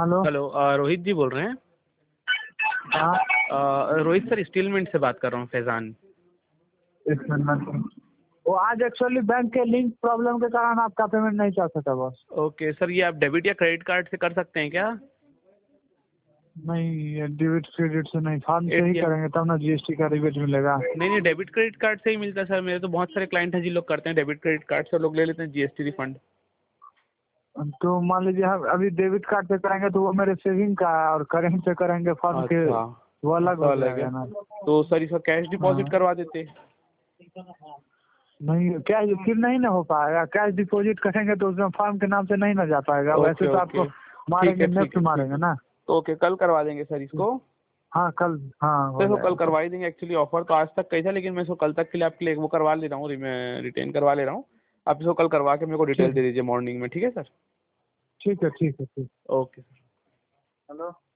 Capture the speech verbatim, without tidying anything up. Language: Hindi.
Hello. Hello uh, Rohit ji बोल रहे हैं? हाँ, अ, रोहित सर, स्टीलमेंट से बात कर रहा हूँ, फैजान। एक मिनट। वो आज एक्चुअली बैंक के लिंक प्रॉब्लम के कारण आपका पेमेंट नहीं चल सका बस। ओके सर, ये आप डेबिट या क्रेडिट कार्ड से कर सकते हैं क्या? नहीं, ये डेबिट क्रेडिट से नहीं, फॉर्म से ही एटीएम? करेंगे तब ना जीएसटी का रिबेट मिलेगा। नहीं नहीं, डेबिट क्रेडिट कार्ड से ही मिलता है सर। मेरे तो बहुत सारे क्लाइंट हैं जिन लोग करते हैं डेबिट क्रेडिट कार्ड से, लोग ले लेते हैं जीएसटी रिफंड। तो मान लीजिए हम अभी डेबिट कार्ड से करेंगे तो वो मेरे सेविंग का है, और करेंट से करेंगे फॉर्म के अच्छा, वो अलग ऐसा हो अलग है। जाएगा ना। तो सर इसका कैश डिपॉजिट हाँ। करवा देते। नहीं, कैश फिर नहीं ना हो पाएगा। कैश डिपॉजिट करेंगे तो उसमें फॉर्म के नाम से नहीं ना जा पाएगा। वैसे ओके तो आपको ओके, ठीक मारेंगे, है ठीक नेफ्ट है ठीक मारेंगे है। ना। तो ओके, कल करवा देंगे सर इसको। हाँ कल, हाँ सर हो इसको कल जाएगा कल। करवा ही देंगे। एक्चुअली ऑफर तो आज तक का ही था, लेकिन मैं इसको कल तक के लिए आपके लिए वो करवा ले रहा हूँ, मैं रिटेन करवा ले रहा हूँ। आप इसको कल करवा के मेरे को डिटेल ठीक दे है, दीजिए मॉर्निंग में, ठीक है सर? ठीक है, ठीक है, ठीक। Okay sir. हेलो।